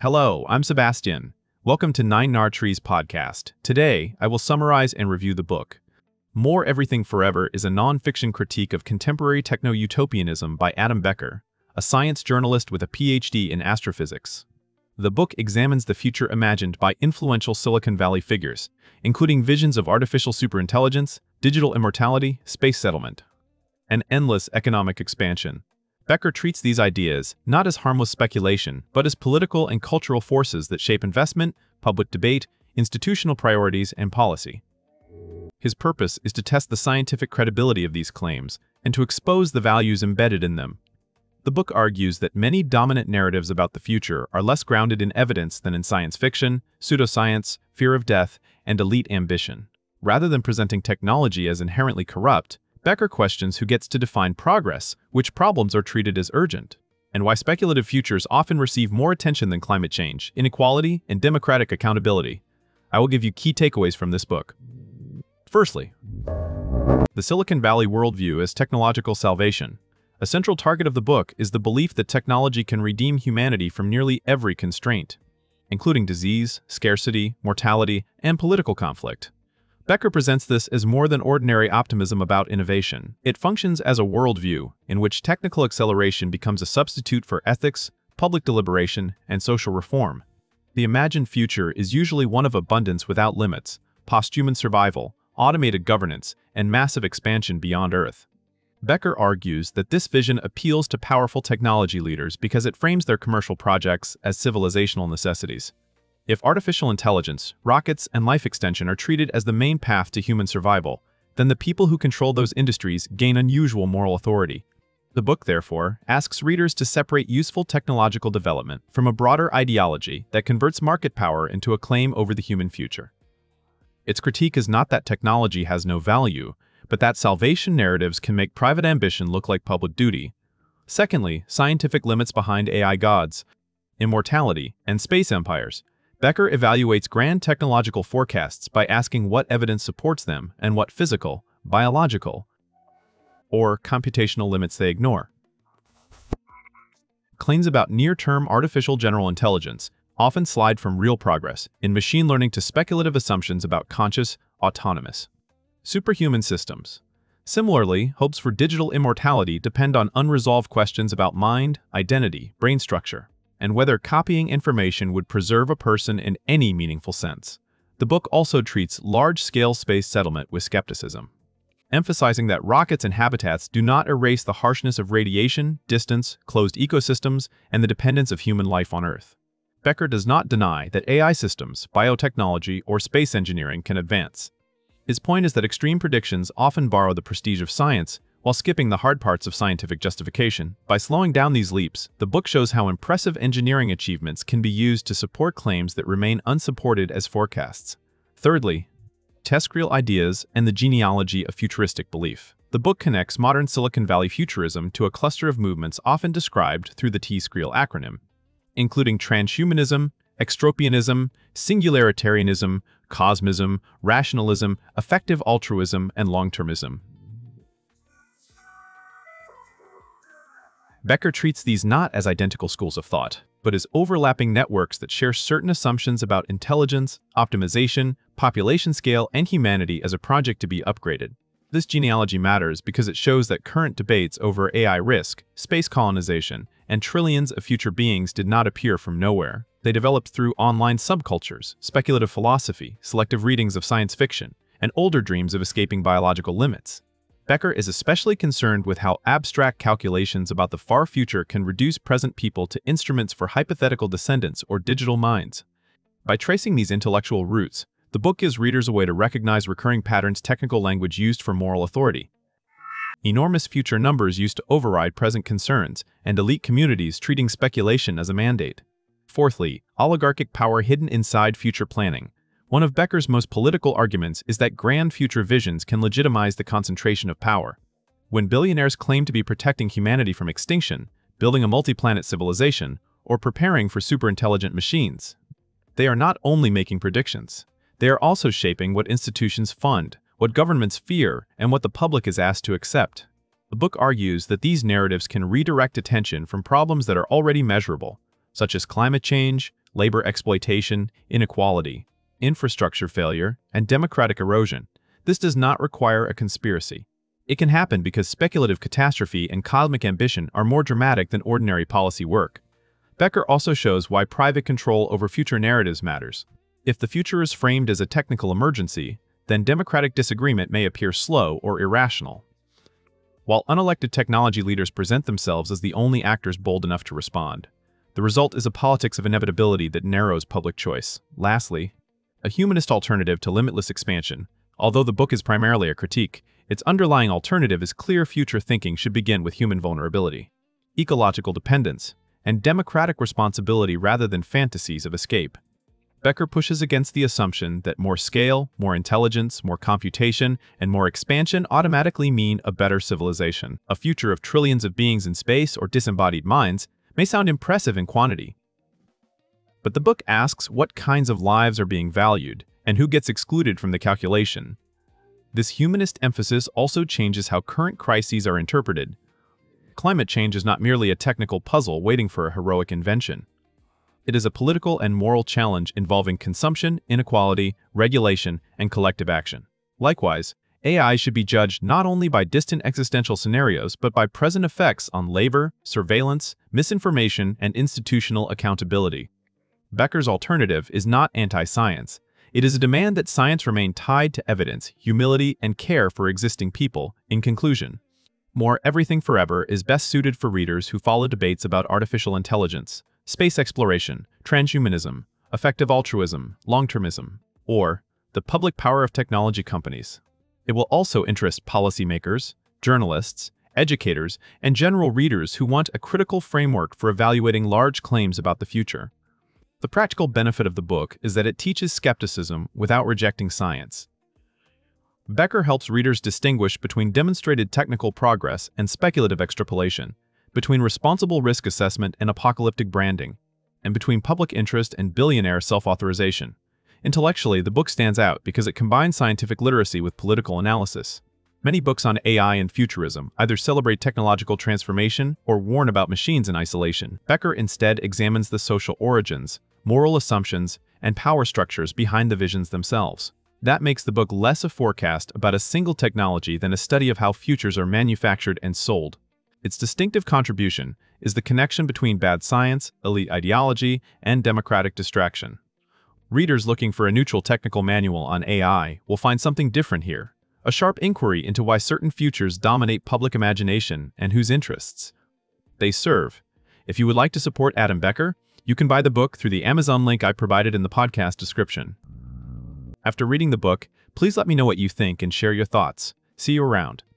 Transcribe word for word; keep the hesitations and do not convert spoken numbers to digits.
Hello, I'm Sebastian. Welcome to Nine Nar Trees podcast. Today, I will summarize and review the book. More Everything Forever is a non-fiction critique of contemporary techno-utopianism by Adam Becker, a science journalist with a P H D in astrophysics. The book examines the future imagined by influential Silicon Valley figures, including visions of artificial superintelligence, digital immortality, space settlement, and endless economic expansion. Becker treats these ideas not as harmless speculation, but as political and cultural forces that shape investment, public debate, institutional priorities, and policy. His purpose is to test the scientific credibility of these claims and to expose the values embedded in them. The book argues that many dominant narratives about the future are less grounded in evidence than in science fiction, pseudoscience, fear of death, and elite ambition. Rather than presenting technology as inherently corrupt, Becker questions who gets to define progress, which problems are treated as urgent, and why speculative futures often receive more attention than climate change, inequality, and democratic accountability. I will give you key takeaways from this book. Firstly, the Silicon Valley worldview as technological salvation. A central target of the book is the belief that technology can redeem humanity from nearly every constraint, including disease, scarcity, mortality, and political conflict. Becker presents this as more than ordinary optimism about innovation. It functions as a worldview in which technical acceleration becomes a substitute for ethics, public deliberation, and social reform. The imagined future is usually one of abundance without limits, posthuman survival, automated governance, and massive expansion beyond Earth. Becker argues that this vision appeals to powerful technology leaders because it frames their commercial projects as civilizational necessities. If artificial intelligence, rockets, and life extension are treated as the main path to human survival, then the people who control those industries gain unusual moral authority. The book, therefore, asks readers to separate useful technological development from a broader ideology that converts market power into a claim over the human future. Its critique is not that technology has no value, but that salvation narratives can make private ambition look like public duty. Secondly, scientific limits behind A I gods, immortality, and space empires. Becker evaluates grand technological forecasts by asking what evidence supports them and what physical, biological, or computational limits they ignore. Claims about near-term artificial general intelligence often slide from real progress in machine learning to speculative assumptions about conscious, autonomous, superhuman systems. Similarly, hopes for digital immortality depend on unresolved questions about mind, identity, brain structure, and whether copying information would preserve a person in any meaningful sense. The book also treats large-scale space settlement with skepticism, emphasizing that rockets and habitats do not erase the harshness of radiation, distance, closed ecosystems, and the dependence of human life on Earth. Becker does not deny that A I systems, biotechnology, or space engineering can advance. His point is that extreme predictions often borrow the prestige of science, while skipping the hard parts of scientific justification. By slowing down these leaps, the book shows how impressive engineering achievements can be used to support claims that remain unsupported as forecasts. Thirdly, TESCREAL ideas and the genealogy of futuristic belief. The book connects modern Silicon Valley futurism to a cluster of movements often described through the TESCREAL acronym, including transhumanism, extropianism, singularitarianism, cosmism, rationalism, effective altruism, and long-termism. Becker treats these not as identical schools of thought, but as overlapping networks that share certain assumptions about intelligence, optimization, population scale, and humanity as a project to be upgraded. This genealogy matters because it shows that current debates over A I risk, space colonization, and trillions of future beings did not appear from nowhere. They developed through online subcultures, speculative philosophy, selective readings of science fiction, and older dreams of escaping biological limits. Becker is especially concerned with how abstract calculations about the far future can reduce present people to instruments for hypothetical descendants or digital minds. By tracing these intellectual roots, the book gives readers a way to recognize recurring patterns technical language used for moral authority. Enormous future numbers used to override present concerns, and elite communities treating speculation as a mandate. Fourthly, oligarchic power hidden inside future planning. One of Becker's most political arguments is that grand future visions can legitimize the concentration of power. When billionaires claim to be protecting humanity from extinction, building a multi-planet civilization, or preparing for superintelligent machines, they are not only making predictions, they are also shaping what institutions fund, what governments fear, and what the public is asked to accept. The book argues that these narratives can redirect attention from problems that are already measurable, such as climate change, labor exploitation, inequality, infrastructure failure, and democratic erosion. This does not require a conspiracy. It can happen because speculative catastrophe and cosmic ambition are more dramatic than ordinary policy work. Becker also shows why private control over future narratives matters. If the future is framed as a technical emergency, then democratic disagreement may appear slow or irrational. While unelected technology leaders present themselves as the only actors bold enough to respond, the result is a politics of inevitability that narrows public choice. Lastly, a humanist alternative to limitless expansion. Although the book is primarily a critique, its underlying alternative is clear future thinking should begin with human vulnerability, ecological dependence, and democratic responsibility rather than fantasies of escape. Becker pushes against the assumption that more scale, more intelligence, more computation, and more expansion automatically mean a better civilization. A future of trillions of beings in space or disembodied minds may sound impressive in quantity. But the book asks what kinds of lives are being valued and who gets excluded from the calculation. This humanist emphasis also changes how current crises are interpreted. Climate change is not merely a technical puzzle waiting for a heroic invention. It is a political and moral challenge involving consumption, inequality, regulation, and collective action. Likewise, A I should be judged not only by distant existential scenarios but by present effects on labor, surveillance, misinformation, and institutional accountability. Becker's alternative is not anti-science. It is a demand that science remain tied to evidence, humility, and care for existing people. In conclusion, More Everything Forever is best suited for readers who follow debates about artificial intelligence, space exploration, transhumanism, effective altruism, long-termism, or the public power of technology companies. It will also interest policymakers, journalists, educators, and general readers who want a critical framework for evaluating large claims about the future. The practical benefit of the book is that it teaches skepticism without rejecting science. Becker helps readers distinguish between demonstrated technical progress and speculative extrapolation, between responsible risk assessment and apocalyptic branding, and between public interest and billionaire self-authorization. Intellectually, the book stands out because it combines scientific literacy with political analysis. Many books on A I and futurism either celebrate technological transformation or warn about machines in isolation. Becker instead examines the social origins, moral assumptions, and power structures behind the visions themselves. That makes the book less a forecast about a single technology than a study of how futures are manufactured and sold. Its distinctive contribution is the connection between bad science, elite ideology, and democratic distraction. Readers looking for a neutral technical manual on A I will find something different here, a sharp inquiry into why certain futures dominate public imagination and whose interests they serve. If you would like to support Adam Becker, you can buy the book through the Amazon link I provided in the podcast description. After reading the book, please let me know what you think and share your thoughts. See you around.